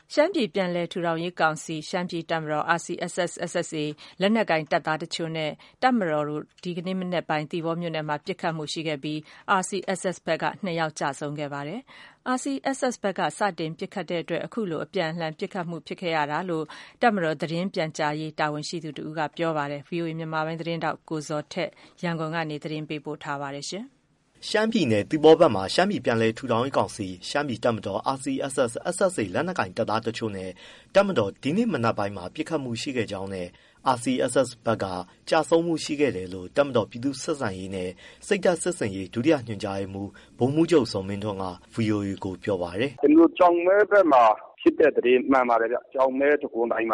ရှမ်းပြည်ပြန်လည်ထူထောင်ရေးကောင်စီရှမ်းပြည်တပ်မတော် RCSS/SSA လက်နက်ကိုင်တပ်သားတချို့နဲ့တပ်မတော်တို့ဒီကနေ့မနက်ပိုင်းသီပေါမြို့နယ်မှာပစ်ခတ်မှုရှိခဲ့ပြီး RCSS ဘက်က2 ယောက်ကျဆုံးခဲ့ပါတယ်။ RCSS ဘက်ကစတင်ပစ်ခတ်တဲ့အတွက်အခုလိုအပြန်အလှန်ပစ်ခတ်မှုဖြစ်ခဲ့ရတာလို့တပ်မတော်သတင်းပြန်ကြားရေးတာဝန်ရှိသူတဦးကပြောပါတယ်။ VOA မြန်မာပိုင်းသတင်းထောက်ကိုဇော်ထက်ရန်ကုန်ကနေသတင်းပေးပို့ထားပါတယ်။ရှမ်းပြည်နယ်သီပေါဘက်မှာရှမ်းပြည်ပြန်လည်ထူထောင်ရေးကောင်စီရှမ်းပြည်တပ်မတော် RCSS/SSA လက်နက်ကိုင်တပ်သားတချို့နဲ့တပ်မတော်ဒီနေ့မနက်ပိုင်းမှာပစ်ခတ်မှုရှိခဲ့ကြောင်းနဲ့ RCSS ဘက်ကကျဆုံးမှုရှိခဲ့တယ်လို့တပ်မတော်ပြည်သူ့ဆက်ဆံရေးနဲ့စိတ်ဓာတ်စစ်ဆင်ရေးဒုတိယညွှန်ကြားရေးမှူးဗိုလ်မှူးချုပ်ဇော်မင်းထွန်းက VOA ကိုပြောပါတယ်။ “ကျောက်မဲဘက်မှာဖြစ်တဲ့သတင်းမှန်ပါတယ်ဗျ။ ကျောက်မဲတံခွန်တိုင်မှာ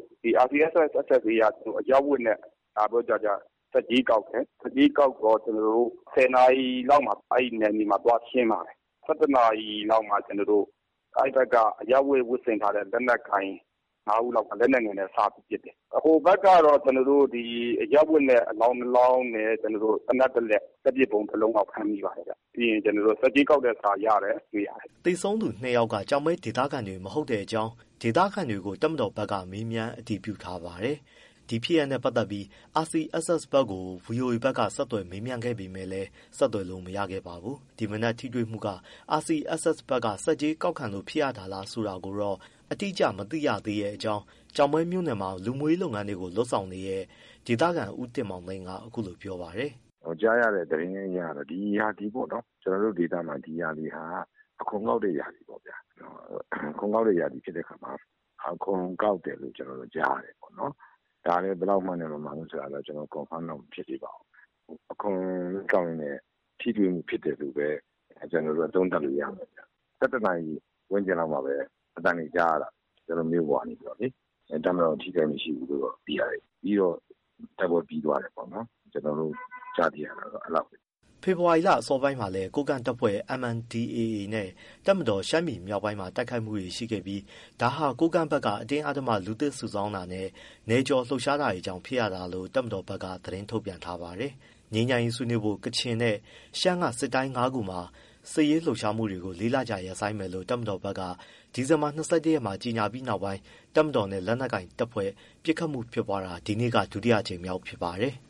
RCSS/SSA ကအရပ်ဝတ်နဲ့ဆက်ကြေးကောက်တယ်။ ဆက်ကြေးကောက်တော့10 နာရီလောက်မှာအဲဒီနယ်မြေမှာသွားရှင်းပါတယ်။ 11 နာရီလောက်မှာအဲဒီဘက်ကအရပ်ဝတ်ဝတ်ဆင်ထားတဲ့လက်နက်ကိုင်5 ဦးလောက်ကလက်နက်ငယ်နဲ့စပြီးပစ်တယ်။ ဟိုဘက်ကတော့အရပ်ဝတ်နဲ့အလောင်း 2 လောင်းနဲ့သေနတ်1 လက် လက်ပစ်ဗုံး 1 လုံးလောက်ဖမ်းမိပါတယ်ဗျ။ ပြီးရင်ဆက်ကြေးကောက်တဲ့စာရတယ်တွေ့ရတယ်။” သေဆုံးသူ2 ယောက်ကကျောက်မဲဒေသခံတွေမဟုတ်တဲ့အကြောင်းဒေသခံတွေကိုတပ်မတော်ဘက်ကမေးမြန်းအတည်ပြုထားပါတယ်။ ဒီဖြစ်ရပ်နဲ့ပတ်သက်ပြီး RCSS ဘက်ကို VOA ဘက်ကဆက်သွယ်မေးမြန်းခဲ့ပေမဲ့လည်းဆက်သွယ်လို့မရခဲ့ပါဘူး။ ဒီမနက်ထိတွေ့မှုက RCSS ဘက်ကဆက်ကြေးကောက်ခံလို့ဖြစ်ရတာလားဆိုတာကိုတော့အတိအကျမသိရသေးတဲ့အကြောင်း ကျောက်မဲမြို့နယ်မှာလူမှုရေးလုပ်ငန်းတွေကိုလုပ်ဆောင်နေတဲ့ဒေသခံဦးတင်မောင်သိန်းကအခုလိုပြောပါတယ်။ “ကြားရတဲ့သတင်းအရတော့ဒီရာသီပေါ့နော်။ ကျနော်တို့ဒေသမှာဒီရာသီဟာအခွန်ကောက်တဲ့ရာသီပေါ့ဗျာ။ အခွန်ကောက်တဲ့ရာသီဖြစ်တဲ့အခါမှာအခွန်ကောက်တယ်လို့ကျနော်တို့ကြားရတယ်ပေါ့နော်။ ဒါလည်းဘယ်လောက်မှန်တယ်မမှန်ဘူးဆိုတာတော့ကျနော် confirm တော့မဖြစ်သေးပါဘူး။ အခွန်ကောက်ရင်းနဲ့ထိတွေ့မှုဖြစ်တယ်လို့ပဲကျနော်တို့သုံးသပ်လို့ရမယ်ဗျ။ 11 နာရီဝန်းကျင်လောက်မှာပဲအသံတွေကြားရတာ။ ကျနော်တို့မြို့ပေါ်ကနေပြီးတော့လေ။ တပ်မတော်ထိခိုက်မှုမရှိဘူးလို့တော့သိရတယ်။ ပြီးတော့တိုက်ပွဲပြီးသွားတယ်ပေါ့နော်။ ကျနော်တို့ကြားသိရတာတော့အဲဒီလောက်ပဲ။ ” ဖေဖော်ဝါရီလအစောပိုင်းမှာလည်းကိုးကန့်တပ်ဖွဲ့ MNDAA နဲ့တပ်မတော်ရှမ်းပြည်မြောက်ပိုင်းမှာတိုက်ခိုက်မှုတွေရှိခဲ့ပြီး ဒါဟာကိုးကန့်ဘက်ကအတင်းအဓမ္မလူသစ်စုဆောင်းတာနဲ့နယ်ကျော်လှုပ်ရှားတာတွေကြောင့်ဖြစ်ရတာလို့တပ်မတော်ဘက်ကသတင်းထုတ်ပြန်ထားပါတယ်။ ငြိမ်းချမ်းရေးဆွေးနွေးဖို့ကချင်နဲ့ရှမ်းကစစ်တိုင်း ၅ ခုမှာစစ်ရေးလှုပ်ရှားမှုတွေကို 4 လကြာရပ်ဆိုင်းမယ်လို့တပ်မတော်ဘက်ကဒီဇင်ဘာ ၂၁ ရက်မှာကြေညာပြီးနောက်ပိုင်းတပ်မတော်နဲ့လက်နက်ကိုင်တပ်ဖွဲ့ပစ်ခတ်မှုဖြစ်ပွားတာဒီနေ့ကဒုတိယအကြိမ်မြောက်ဖြစ်ပါတယ်။